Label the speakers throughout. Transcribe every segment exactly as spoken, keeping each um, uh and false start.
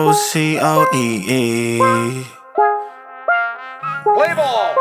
Speaker 1: O C O E E.
Speaker 2: Play ball.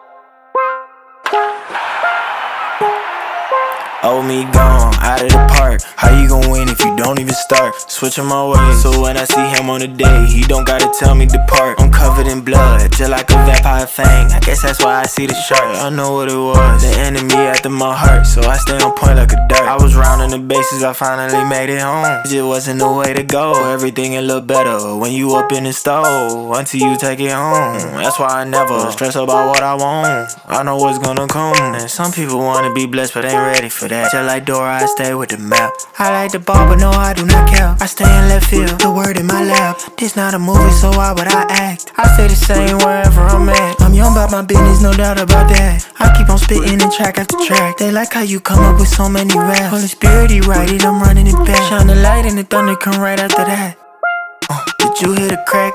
Speaker 1: Oh, me gone, out of the park. How you gon' win if you don't even start? Switching my ways, so when I see him on the day, he don't gotta tell me depart. I'm covered in blood, just like a vampire fang. I guess that's why I see the shark. I know what it was, the enemy after my heart, so I stay on point like a dart. I was rounding the bases, I finally made it home. It just wasn't the way to go. Everything a little better when you up in the stove, until you take it home. That's why I never stress about what I want. I know what's gonna come. And some people wanna be blessed, but ain't ready for that. Just like Dora, I stay with the map. I like the ball, but no, I do not care. I stay in left field, the word in my lap. This not a movie, so why would I act? I stay the same wherever I'm at. I'm young about my business, no doubt about that. I keep on spitting in track after track. They like how you come up with so many raps. Holy Spirit, he write it, I'm running it back. Shine the light and the thunder come right after that. uh, Did you hear the crack?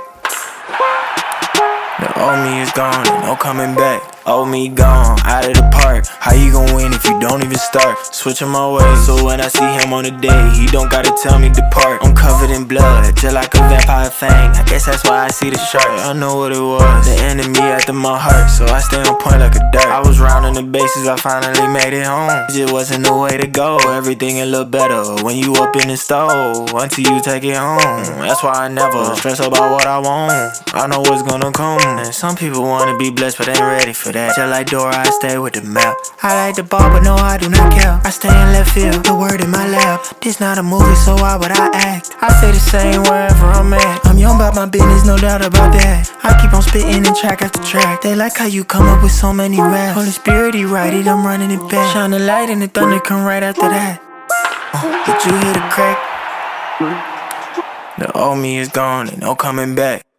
Speaker 1: The old me is gone, and no coming back. Old me gone, out of the park. How you gon' win if you don't even start? Switching my ways, so when I see him on the day, he don't gotta tell me depart. I'm covered in blood, just like a vampire fang. I guess that's why I see the shark. I know what it was, the enemy after my heart, so I stay on point like a dart. I was rounding the bases, I finally made it home. It just wasn't the way to go. Everything a little better when you up in the stove, until you take it home. That's why I never stress about what I want. I know what's gonna come. And some people wanna be blessed, but ain't ready for that. Just like Dora, I stay with the map. I like the ball, but no, I do not care. I stay in left field, the word in my lap. This not a movie, so why would I act? I stay the same wherever I'm at. I'm young about my business, no doubt about that. I keep on spitting in track after track. They like how you come up with so many raps. Holy Spirit, he write it, I'm running it back. Shine the light and the thunder come right after that. uh, Did you hear the crack? The old me is gone, and no coming back.